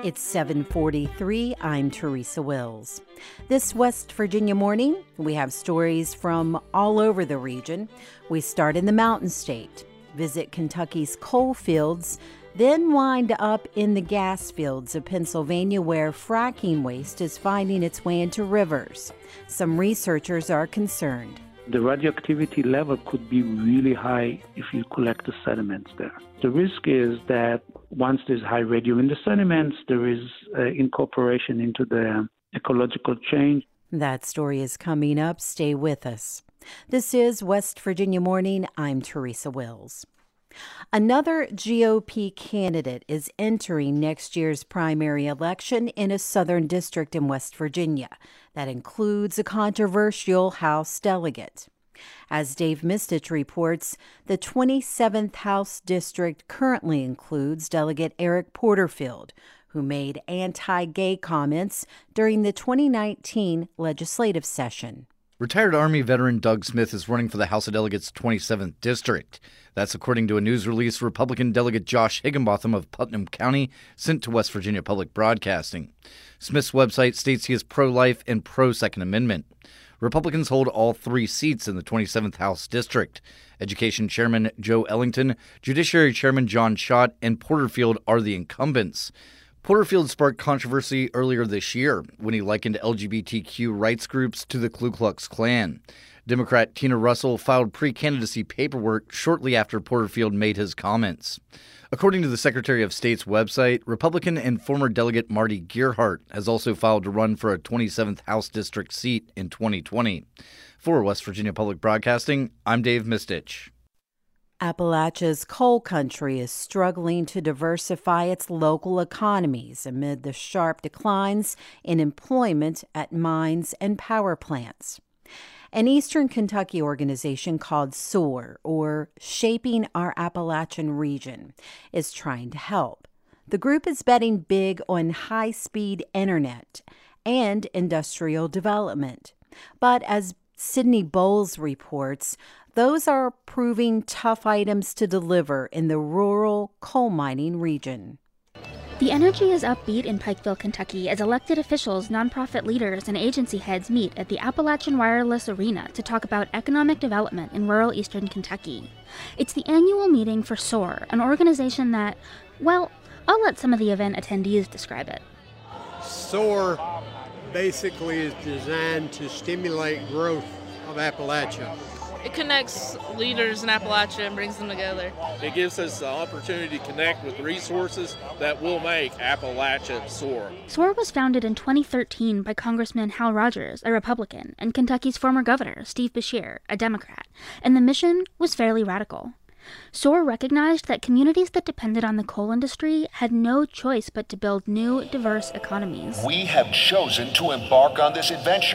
It's 7:43. I'm Teresa Wills. This West Virginia morning, we have stories from all over the region. We start in the Mountain State, visit Kentucky's coal fields, then wind up in the gas fields of Pennsylvania where fracking waste is finding its way into rivers. Some researchers are concerned. The radioactivity level could be really high if you collect the sediments there. The risk is that once there's high radium in the sediments, there is incorporation into the ecological change. That story is coming up. Stay with us. This is West Virginia Morning. I'm Teresa Wills. Another GOP candidate is entering next year's primary election in a southern district in West Virginia. That includes a controversial House delegate. As Dave Mistich reports, the 27th House district currently includes Delegate Eric Porterfield, who made anti-gay comments during the 2019 legislative session. Retired Army veteran Doug Smith is running for the House of Delegates' 27th District. That's according to a news release Republican Delegate Josh Higginbotham of Putnam County sent to West Virginia Public Broadcasting. Smith's website states he is pro-life and pro-Second Amendment. Republicans hold all three seats in the 27th House District. Education Chairman Joe Ellington, Judiciary Chairman John Schott, and Porterfield are the incumbents. Porterfield sparked controversy earlier this year when he likened LGBTQ rights groups to the Ku Klux Klan. Democrat Tina Russell filed pre-candidacy paperwork shortly after Porterfield made his comments. According to the Secretary of State's website, Republican and former Delegate Marty Gearhart has also filed to run for a 27th House District seat in 2020. For West Virginia Public Broadcasting, I'm Dave Mistich. Appalachia's coal country is struggling to diversify its local economies amid the sharp declines in employment at mines and power plants. An Eastern Kentucky organization called SOAR, or Shaping Our Appalachian Region, is trying to help. The group is betting big on high-speed internet and industrial development. But as Sydney Bowles reports, those are proving tough items to deliver in the rural coal mining region. The energy is upbeat in Pikeville, Kentucky, as elected officials, nonprofit leaders, and agency heads meet at the Appalachian Wireless Arena to talk about economic development in rural eastern Kentucky. It's the annual meeting for SOAR, an organization that, well, I'll let some of the event attendees describe it. SOAR basically is designed to stimulate growth of Appalachia. It connects leaders in Appalachia and brings them together. It gives us the opportunity to connect with resources that will make Appalachia soar. SOAR was founded in 2013 by Congressman Hal Rogers, a Republican, and Kentucky's former governor, Steve Beshear, a Democrat, and the mission was fairly radical. SOAR recognized that communities that depended on the coal industry had no choice but to build new, diverse economies. We have chosen to embark on this adventure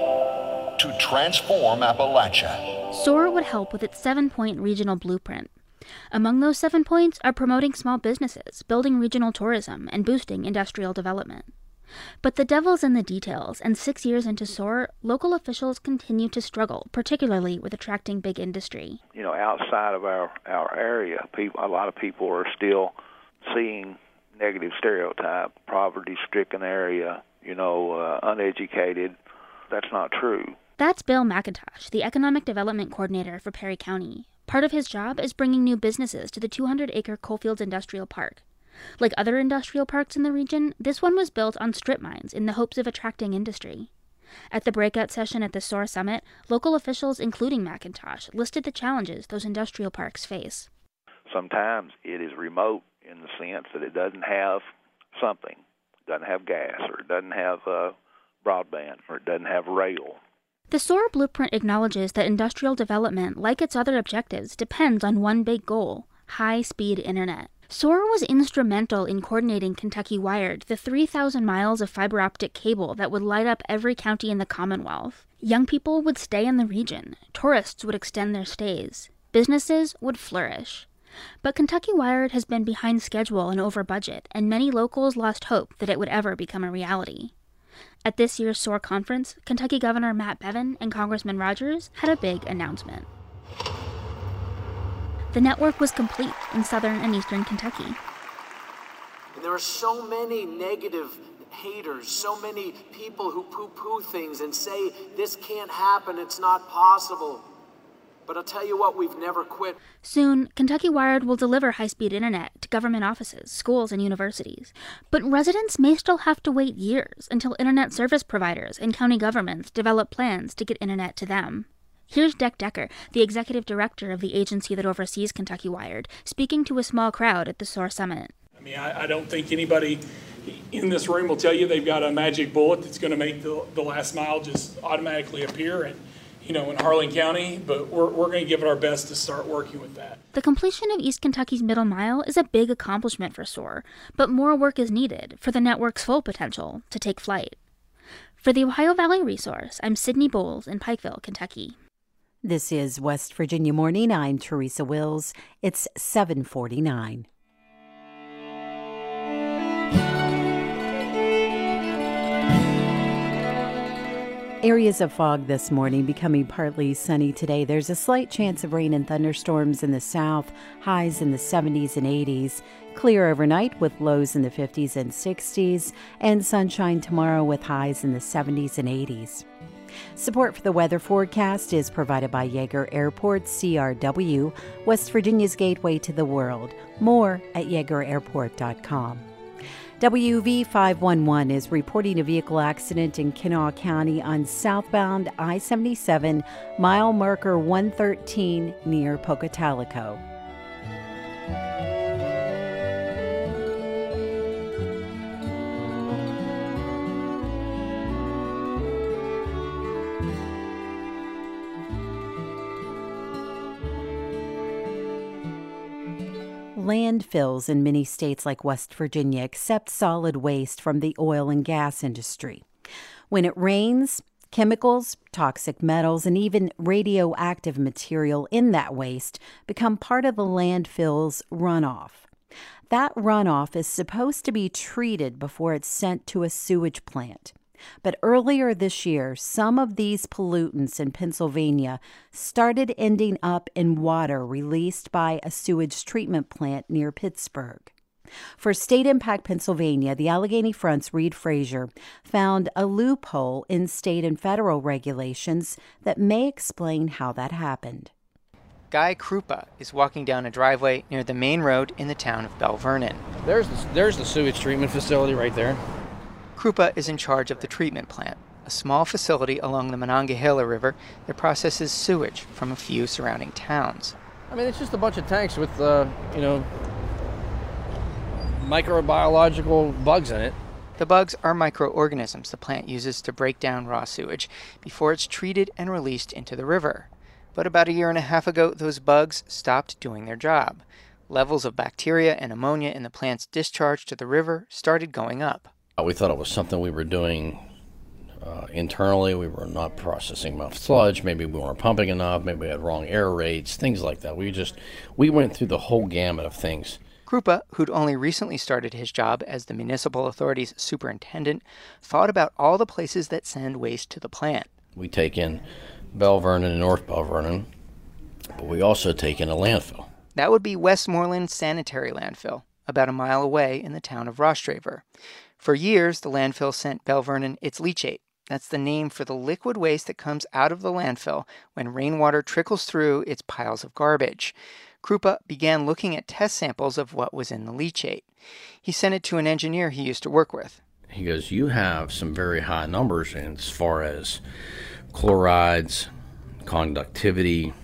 to transform Appalachia. SOAR would help with its 7-point regional blueprint. Among those 7 points are promoting small businesses, building regional tourism, and boosting industrial development. But the devil's in the details, and 6 years into SOAR, local officials continue to struggle, particularly with attracting big industry. You know, outside of our area, a lot of people are still seeing negative stereotype, poverty-stricken area, uneducated. That's not true. That's Bill McIntosh, the Economic Development Coordinator for Perry County. Part of his job is bringing new businesses to the 200-acre Coalfields Industrial Park. Like other industrial parks in the region, this one was built on strip mines in the hopes of attracting industry. At the breakout session at the SOAR Summit, local officials, including McIntosh, listed the challenges those industrial parks face. Sometimes it is remote in the sense that it doesn't have something. It doesn't have gas, or it doesn't have broadband, or it doesn't have rail. The SOAR blueprint acknowledges that industrial development, like its other objectives, depends on one big goal: high-speed internet. SOAR was instrumental in coordinating Kentucky Wired, the 3,000 miles of fiber optic cable that would light up every county in the Commonwealth. Young people would stay in the region, tourists would extend their stays, businesses would flourish. But Kentucky Wired has been behind schedule and over budget, and many locals lost hope that it would ever become a reality. At this year's SOAR conference, Kentucky Governor Matt Bevin and Congressman Rogers had a big announcement. The network was complete in southern and eastern Kentucky. And there are so many negative haters, so many people who poo-poo things and say, this can't happen, it's not possible. But I'll tell you what, we've never quit. Soon, Kentucky Wired will deliver high-speed internet to government offices, schools, and universities. But residents may still have to wait years until internet service providers and county governments develop plans to get internet to them. Here's Deck Decker, the executive director of the agency that oversees Kentucky Wired, speaking to a small crowd at the SOAR Summit. I mean, I don't think anybody in this room will tell you they've got a magic bullet that's going to make the last mile just automatically appear in Harlan County, but we're going to give it our best to start working with that. The completion of East Kentucky's middle mile is a big accomplishment for SOAR, but more work is needed for the network's full potential to take flight. For the Ohio Valley Resource, I'm Sydney Bowles in Pikeville, Kentucky. This is West Virginia Morning. I'm Teresa Wills. It's 7:49. Areas of fog this morning, becoming partly sunny today. There's a slight chance of rain and thunderstorms in the south, highs in the 70s and 80s. Clear overnight with lows in the 50s and 60s, and sunshine tomorrow with highs in the 70s and 80s. Support for the weather forecast is provided by Yeager Airport, CRW, West Virginia's gateway to the world. More at YeagerAirport.com. WV 511 is reporting a vehicle accident in Kanawha County on southbound I-77, mile marker 113 near Pocatalico. Landfills in many states like West Virginia accept solid waste from the oil and gas industry. When it rains, chemicals, toxic metals, and even radioactive material in that waste become part of the landfill's runoff. That runoff is supposed to be treated before it's sent to a sewage plant. But earlier this year, some of these pollutants in Pennsylvania started ending up in water released by a sewage treatment plant near Pittsburgh. For State Impact Pennsylvania, the Allegheny Front's Reed Frazier found a loophole in state and federal regulations that may explain how that happened. Guy Krupa is walking down a driveway near the main road in the town of Belle Vernon. There's the sewage treatment facility right there. Krupa is in charge of the treatment plant, a small facility along the Monongahela River that processes sewage from a few surrounding towns. I mean, it's just a bunch of tanks with, microbiological bugs in it. The bugs are microorganisms the plant uses to break down raw sewage before it's treated and released into the river. But about a year and a half ago, those bugs stopped doing their job. Levels of bacteria and ammonia in the plant's discharge to the river started going up. We thought it was something we were doing internally. We were not processing enough sludge. Maybe we weren't pumping enough. Maybe we had wrong air rates, things like that. We went through the whole gamut of things. Krupa, who'd only recently started his job as the municipal authority's superintendent, thought about all the places that send waste to the plant. We take in Belle Vernon and North Belle Vernon, but we also take in a landfill. That would be Westmoreland Sanitary Landfill, about a mile away in the town of Rostraver. For years, the landfill sent Belle Vernon its leachate. That's the name for the liquid waste that comes out of the landfill when rainwater trickles through its piles of garbage. Krupa began looking at test samples of what was in the leachate. He sent it to an engineer he used to work with. He goes, you have some very high numbers as far as chlorides, conductivity,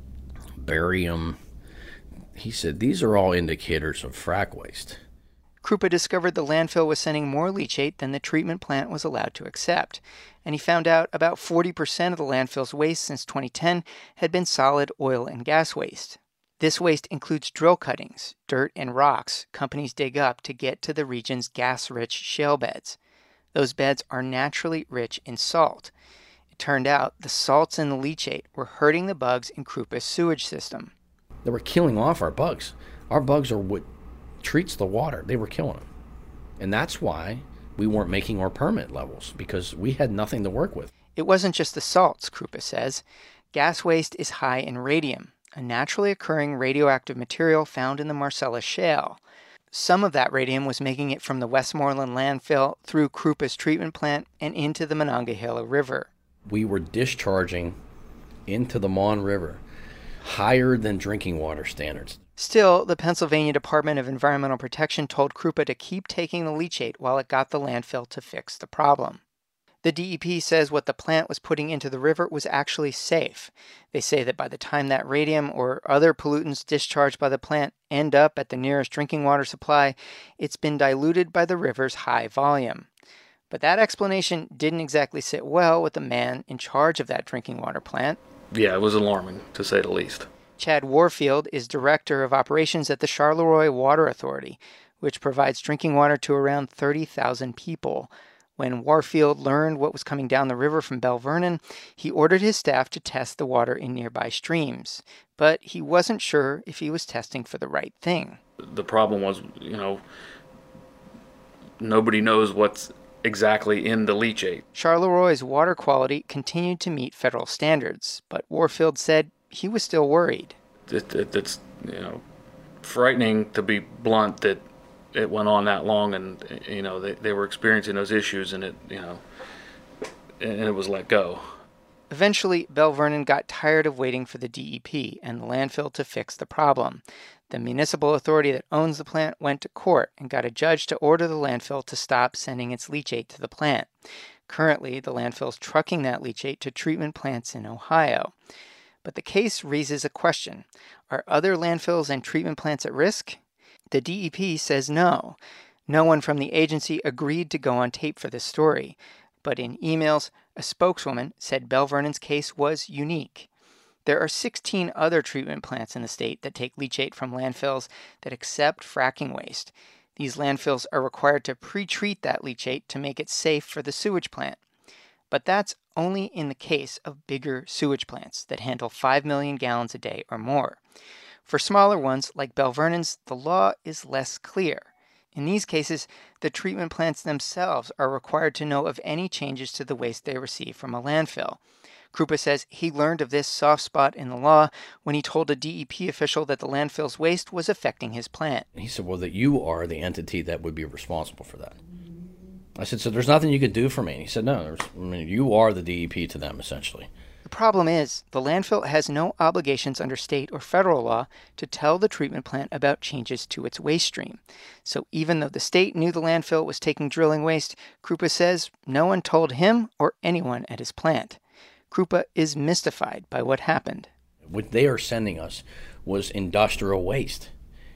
barium. He said, these are all indicators of frac waste. Krupa discovered the landfill was sending more leachate than the treatment plant was allowed to accept, and he found out about 40% of the landfill's waste since 2010 had been solid oil and gas waste. This waste includes drill cuttings, dirt, and rocks companies dig up to get to the region's gas-rich shale beds. Those beds are naturally rich in salt. It turned out the salts in the leachate were hurting the bugs in Krupa's sewage system. They were killing off our bugs. Our bugs are what treats the water. They were killing them. And that's why we weren't making our permit levels, because we had nothing to work with. It wasn't just the salts, Krupa says. Gas waste is high in radium, a naturally occurring radioactive material found in the Marcellus Shale. Some of that radium was making it from the Westmoreland landfill through Krupa's treatment plant and into the Monongahela River. We were discharging into the Mon River higher than drinking water standards. Still, the Pennsylvania Department of Environmental Protection told Krupa to keep taking the leachate while it got the landfill to fix the problem. The DEP says what the plant was putting into the river was actually safe. They say that by the time that radium or other pollutants discharged by the plant end up at the nearest drinking water supply, it's been diluted by the river's high volume. But that explanation didn't exactly sit well with the man in charge of that drinking water plant. Yeah, it was alarming, to say the least. Chad Warfield is director of operations at the Charleroi Water Authority, which provides drinking water to around 30,000 people. When Warfield learned what was coming down the river from Belle Vernon, he ordered his staff to test the water in nearby streams. But he wasn't sure if he was testing for the right thing. The problem was, nobody knows what's exactly in the leachate. Charleroi's water quality continued to meet federal standards, but Warfield said he was still worried. It's frightening, to be blunt, that it went on that long, and they were experiencing those issues, and it was let go. Eventually, Belle Vernon got tired of waiting for the DEP and the landfill to fix the problem. The municipal authority that owns the plant went to court and got a judge to order the landfill to stop sending its leachate to the plant. Currently, the landfill's trucking that leachate to treatment plants in Ohio. But the case raises a question. Are other landfills and treatment plants at risk? The DEP says no. No one from the agency agreed to go on tape for this story. But in emails, a spokeswoman said Belle Vernon's case was unique. There are 16 other treatment plants in the state that take leachate from landfills that accept fracking waste. These landfills are required to pre-treat that leachate to make it safe for the sewage plant. But that's only in the case of bigger sewage plants that handle 5 million gallons a day or more. For smaller ones, like Belle Vernon's, the law is less clear. In these cases, the treatment plants themselves are required to know of any changes to the waste they receive from a landfill. Krupa says he learned of this soft spot in the law when he told a DEP official that the landfill's waste was affecting his plant. He said, well, that you are the entity that would be responsible for that. I said, so there's nothing you could do for me? And he said, no, you are the DEP to them, essentially. The problem is, the landfill has no obligations under state or federal law to tell the treatment plant about changes to its waste stream. So even though the state knew the landfill was taking drilling waste, Krupa says no one told him or anyone at his plant. Krupa is mystified by what happened. What they are sending us was industrial waste.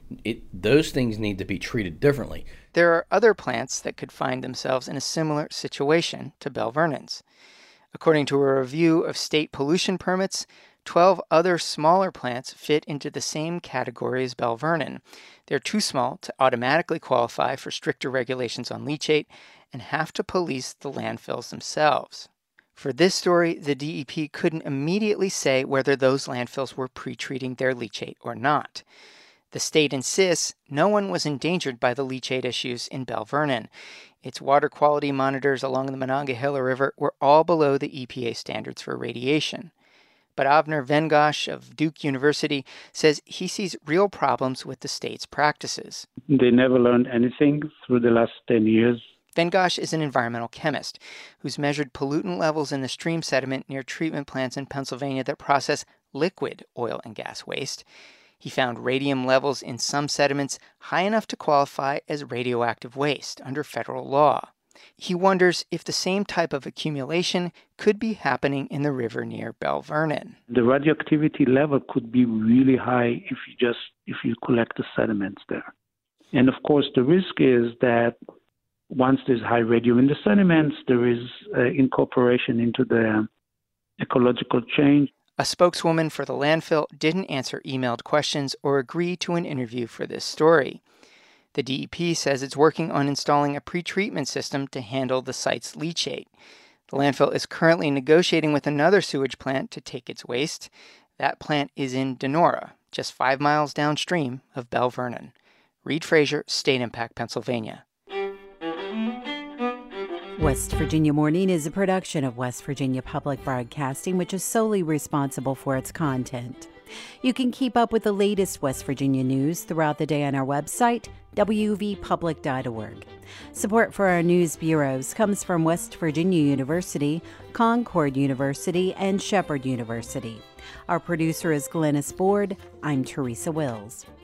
Those things need to be treated differently. There are other plants that could find themselves in a similar situation to Belle Vernon's. According to a review of state pollution permits, 12 other smaller plants fit into the same category as Belle Vernon. They're too small to automatically qualify for stricter regulations on leachate and have to police the landfills themselves. For this story, the DEP couldn't immediately say whether those landfills were pre-treating their leachate or not. The state insists no one was endangered by the leachate issues in Belle Vernon. Its water quality monitors along the Monongahela River were all below the EPA standards for radiation. But Avner Vengosh of Duke University says he sees real problems with the state's practices. They never learned anything through the last 10 years. Vengosh is an environmental chemist who's measured pollutant levels in the stream sediment near treatment plants in Pennsylvania that process liquid oil and gas waste. He found radium levels in some sediments high enough to qualify as radioactive waste under federal law. He wonders if the same type of accumulation could be happening in the river near Belle Vernon. The radioactivity level could be really high if you collect the sediments there. And of course, the risk is that once there's high radium in the sediments, there is incorporation into the ecological change. A spokeswoman for the landfill didn't answer emailed questions or agree to an interview for this story. The DEP says it's working on installing a pretreatment system to handle the site's leachate. The landfill is currently negotiating with another sewage plant to take its waste. That plant is in Donora, just 5 miles downstream of Belle Vernon. Reed Frazier, State Impact, Pennsylvania. West Virginia Morning is a production of West Virginia Public Broadcasting, which is solely responsible for its content. You can keep up with the latest West Virginia news throughout the day on our website, wvpublic.org. Support for our news bureaus comes from West Virginia University, Concord University, and Shepherd University. Our producer is Glennis Board. I'm Teresa Wills.